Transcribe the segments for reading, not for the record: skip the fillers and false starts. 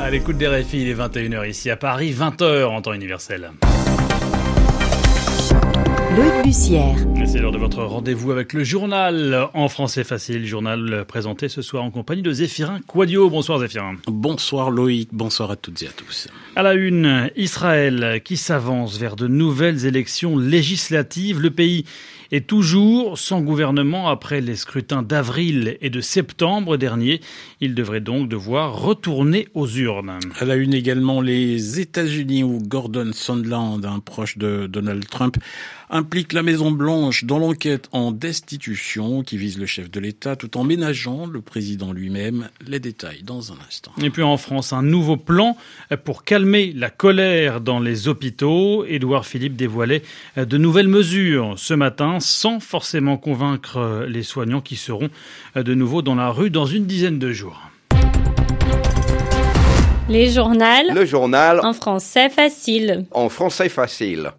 À l'écoute des RFI, il est 21h ici à Paris, 20h en temps universel. Loïc Bussière. C'est l'heure de votre rendez-vous avec le journal en français facile. Journal présenté ce soir en compagnie de Zéphirin Quadio. Bonsoir Zéphirin. Bonsoir Loïc, bonsoir à toutes et à tous. À la une, Israël qui s'avance vers de nouvelles élections législatives. Le pays est toujours sans gouvernement après les scrutins d'avril et de septembre dernier. Il devrait donc devoir retourner aux urnes. À la une également, les États-Unis où Gordon Sondland, un proche de Donald Trump, implique la Maison-Blanche dans l'enquête en destitution qui vise le chef de l'État tout en ménageant le président lui-même. Les détails dans un instant. Et puis en France, un nouveau plan pour calmer la colère dans les hôpitaux. Édouard Philippe dévoilait de nouvelles mesures ce matin sans forcément convaincre les soignants qui seront de nouveau dans la rue dans une dizaine de jours. Les journaux. Le journal En français facile. en français facile.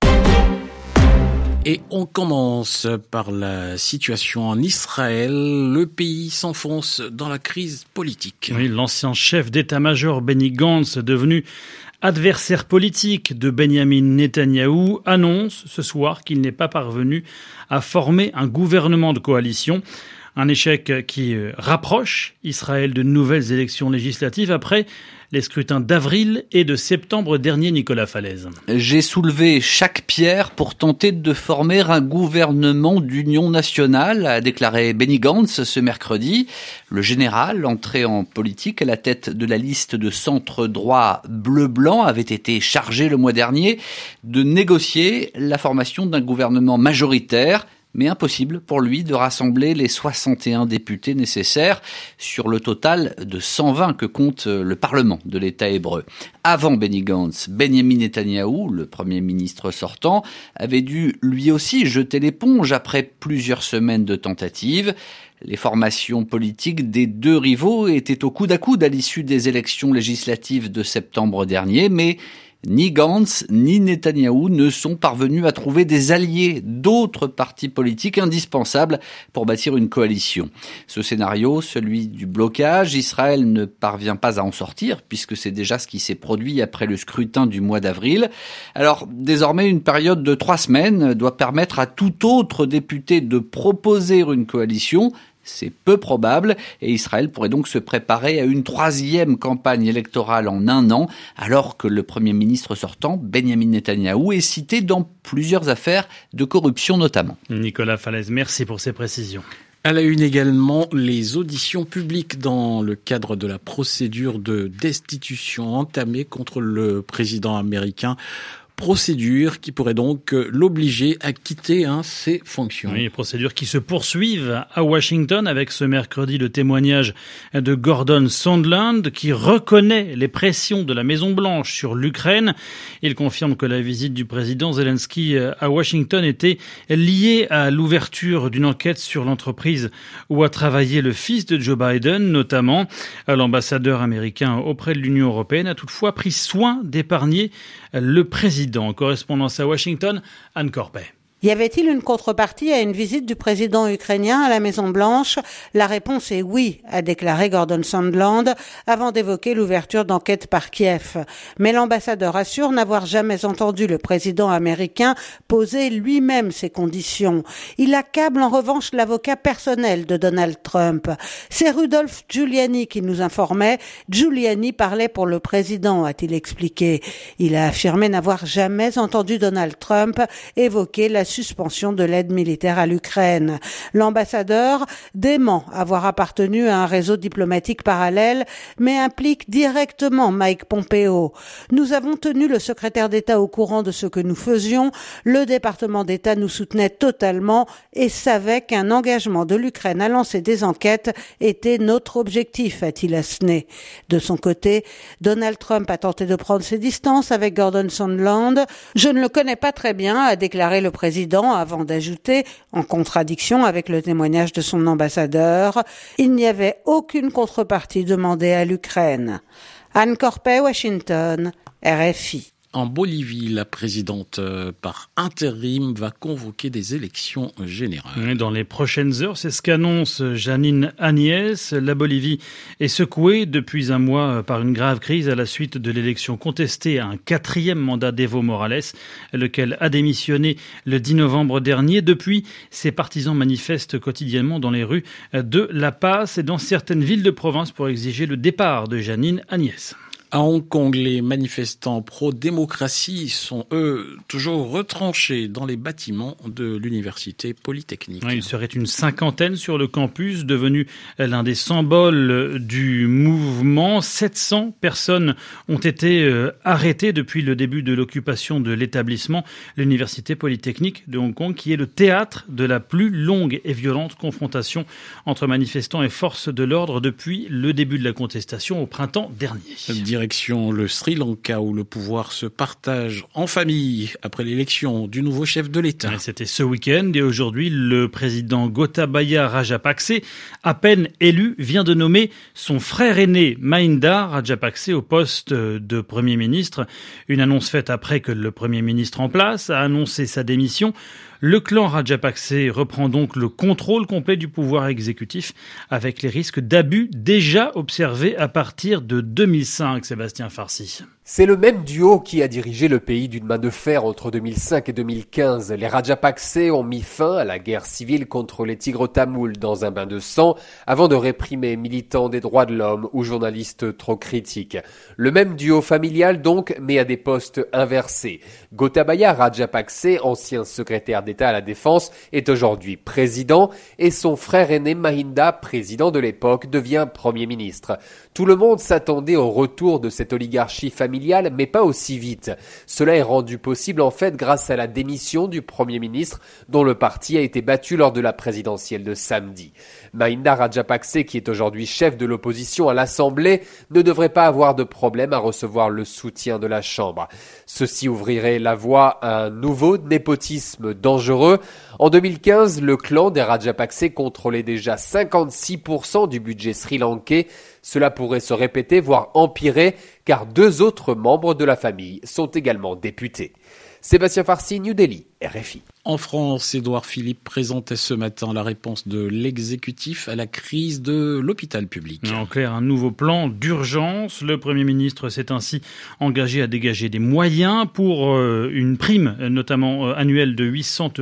Et on commence par la situation en Israël. Le pays s'enfonce dans la crise politique. Oui, l'ancien chef d'état-major Benny Gantz, devenu adversaire politique de Benjamin Netanyahou, annonce ce soir qu'il n'est pas parvenu à former un gouvernement de coalition. Un échec qui rapproche Israël de nouvelles élections législatives après les scrutins d'avril et de septembre dernier, Nicolas Falaise. J'ai soulevé chaque pierre pour tenter de former un gouvernement d'union nationale, a déclaré Benny Gantz ce mercredi. Le général, entré en politique à la tête de la liste de centre droit bleu-blanc, avait été chargé le mois dernier de négocier la formation d'un gouvernement majoritaire, mais impossible pour lui de rassembler les 61 députés nécessaires sur le total de 120 que compte le Parlement de l'État hébreu. Avant Benny Gantz, Benjamin Netanyahou, le Premier ministre sortant, avait dû lui aussi jeter l'éponge après plusieurs semaines de tentatives. Les formations politiques des deux rivaux étaient au coude à coude à l'issue des élections législatives de septembre dernier, mais ni Gantz ni Netanyahou ne sont parvenus à trouver des alliés d'autres partis politiques indispensables pour bâtir une coalition. Ce scénario, celui du blocage, Israël ne parvient pas à en sortir puisque c'est déjà ce qui s'est produit après le scrutin du mois d'avril. Alors, désormais, une période de 3 semaines doit permettre à tout autre député de proposer une coalition. C'est peu probable et Israël pourrait donc se préparer à une 3e campagne électorale en 1 an, alors que le Premier ministre sortant, Benjamin Netanyahou, est cité dans plusieurs affaires de corruption notamment. Nicolas Falaise, merci pour ces précisions. À la une également, les auditions publiques dans le cadre de la procédure de destitution entamée contre le président américain. Procédure qui pourrait donc l'obliger à quitter ses fonctions. Oui, procédures qui se poursuivent à Washington avec ce mercredi le témoignage de Gordon Sondland qui reconnaît les pressions de la Maison-Blanche sur l'Ukraine. Il confirme que la visite du président Zelensky à Washington était liée à l'ouverture d'une enquête sur l'entreprise où a travaillé le fils de Joe Biden notamment. L'ambassadeur américain auprès de l'Union européenne a toutefois pris soin d'épargner le président. Correspondance à Washington, Anne Corpet. Y avait-il une contrepartie à une visite du président ukrainien à la Maison-Blanche ? La réponse est oui, a déclaré Gordon Sondland avant d'évoquer l'ouverture d'enquêtes par Kiev. Mais l'ambassadeur assure n'avoir jamais entendu le président américain poser lui-même ses conditions. Il accable en revanche l'avocat personnel de Donald Trump. C'est Rudolph Giuliani qui nous informait. Giuliani parlait pour le président, a-t-il expliqué. Il a affirmé n'avoir jamais entendu Donald Trump évoquer la suspension de l'aide militaire à l'Ukraine. L'ambassadeur dément avoir appartenu à un réseau diplomatique parallèle, mais implique directement Mike Pompeo. Nous avons tenu le secrétaire d'État au courant de ce que nous faisions. Le département d'État nous soutenait totalement et savait qu'un engagement de l'Ukraine à lancer des enquêtes était notre objectif, a-t-il asséné. De son côté, Donald Trump a tenté de prendre ses distances avec Gordon Sondland. Je ne le connais pas très bien, a déclaré le président avant d'ajouter, en contradiction avec le témoignage de son ambassadeur, il n'y avait aucune contrepartie demandée à l'Ukraine. Anne Corpet, Washington, RFI. En Bolivie, la présidente par intérim va convoquer des élections générales. Dans les prochaines heures, c'est ce qu'annonce Janine Áñez. La Bolivie est secouée depuis un mois par une grave crise à la suite de l'élection contestée à un 4e mandat d'Evo Morales, lequel a démissionné le 10 novembre dernier. Depuis, ses partisans manifestent quotidiennement dans les rues de La Paz et dans certaines villes de province pour exiger le départ de Janine Áñez. À Hong Kong, les manifestants pro-démocratie sont, eux, toujours retranchés dans les bâtiments de l'université polytechnique. Il serait une 50aine sur le campus, devenu l'un des symboles du mouvement. 700 personnes ont été arrêtées depuis le début de l'occupation de l'établissement, l'université polytechnique de Hong Kong, qui est le théâtre de la plus longue et violente confrontation entre manifestants et forces de l'ordre depuis le début de la contestation au printemps dernier. Direction le Sri Lanka où le pouvoir se partage en famille après l'élection du nouveau chef de l'État. C'était ce week-end et aujourd'hui, le président Gotabaya Rajapakse, à peine élu, vient de nommer son frère aîné Mahinda Rajapakse au poste de Premier ministre. Une annonce faite après que le Premier ministre en place a annoncé sa démission. Le clan Rajapakse reprend donc le contrôle complet du pouvoir exécutif avec les risques d'abus déjà observés à partir de 2005, Sébastien Farsi. C'est le même duo qui a dirigé le pays d'une main de fer entre 2005 et 2015. Les Rajapakse ont mis fin à la guerre civile contre les tigres tamouls dans un bain de sang avant de réprimer militants des droits de l'homme ou journalistes trop critiques. Le même duo familial donc, mais à des postes inversés. Gotabaya Rajapakse, ancien secrétaire d'État à la Défense, est aujourd'hui président et son frère aîné Mahinda, président de l'époque, devient Premier ministre. Tout le monde s'attendait au retour de cette oligarchie familiale, mais pas aussi vite. Cela est rendu possible en fait grâce à la démission du Premier ministre dont le parti a été battu lors de la présidentielle de samedi. Mahinda Rajapakse, qui est aujourd'hui chef de l'opposition à l'Assemblée, ne devrait pas avoir de problème à recevoir le soutien de la Chambre. Ceci ouvrirait la voie à un nouveau népotisme dangereux. En 2015, le clan des Rajapakse contrôlait déjà 56% du budget sri-lankais. Cela pourrait se répéter, voire empirer, car 2 autres membres de la famille sont également députés. Sébastien Farsi, New Delhi, RFI. En France, Édouard Philippe présentait ce matin la réponse de l'exécutif à la crise de l'hôpital public. En clair, un nouveau plan d'urgence. Le Premier ministre s'est ainsi engagé à dégager des moyens pour une prime, notamment annuelle de 800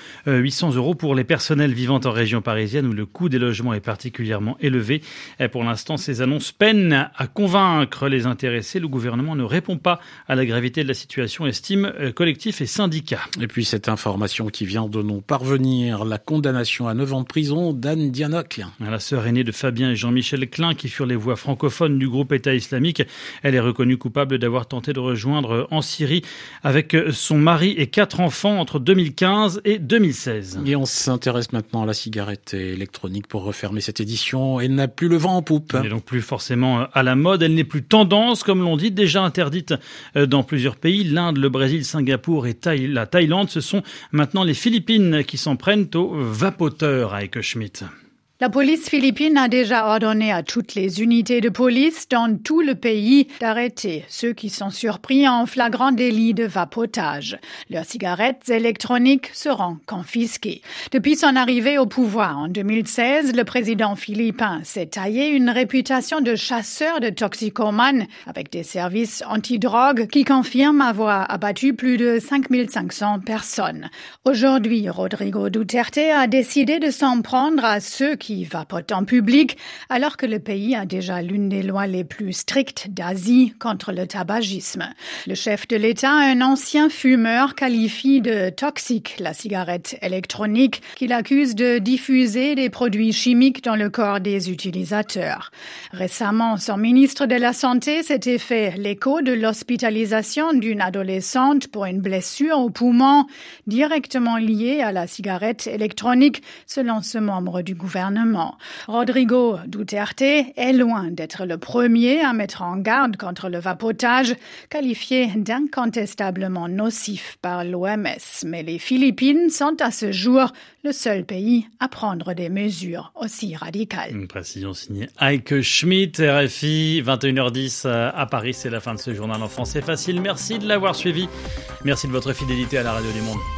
euros pour les personnels vivant en région parisienne où le coût des logements est particulièrement élevé. Pour l'instant, ces annonces peinent à convaincre les intéressés. Le gouvernement ne répond pas à la gravité de la situation, estime collectifs et syndicats. Et puis cette information qui vient de nous parvenir, la condamnation à 9 ans de prison d'Anne Diana Klein. La sœur aînée de Fabien et Jean-Michel Klein, qui furent les voix francophones du groupe État islamique, elle est reconnue coupable d'avoir tenté de rejoindre en Syrie avec son mari et 4 enfants entre 2015 et 2016. Et on s'intéresse maintenant à la cigarette électronique pour refermer cette édition. Elle n'a plus le vent en poupe. Elle n'est donc plus forcément à la mode, elle n'est plus tendance, comme l'on dit, déjà interdite dans plusieurs pays. L'Inde, le Brésil, Singapour et la Thaïlande, ce sont maintenant les Philippines qui s'en prennent aux vapoteurs à Heike Schmidt. La police philippine a déjà ordonné à toutes les unités de police dans tout le pays d'arrêter ceux qui sont surpris en flagrant délit de vapotage. Leurs cigarettes électroniques seront confisquées. Depuis son arrivée au pouvoir en 2016, le président philippin s'est taillé une réputation de chasseur de toxicomanes avec des services antidrogue qui confirment avoir abattu plus de 5500 personnes. Aujourd'hui, Rodrigo Duterte a décidé de s'en prendre à ceux qui vapotent en public, alors que le pays a déjà l'une des lois les plus strictes d'Asie contre le tabagisme. Le chef de l'État, un ancien fumeur, qualifie de toxique la cigarette électronique qu'il accuse de diffuser des produits chimiques dans le corps des utilisateurs. Récemment, son ministre de la Santé s'était fait l'écho de l'hospitalisation d'une adolescente pour une blessure au poumon directement liée à la cigarette électronique, selon ce membre du gouvernement. gouvernement. Rodrigo Duterte est loin d'être le premier à mettre en garde contre le vapotage, qualifié d'incontestablement nocif par l'OMS. Mais les Philippines sont à ce jour le seul pays à prendre des mesures aussi radicales. Une précision signée Heike Schmidt, RFI, 21h10 à Paris. C'est la fin de ce journal en français facile. Merci de l'avoir suivi. Merci de votre fidélité à la Radio du Monde.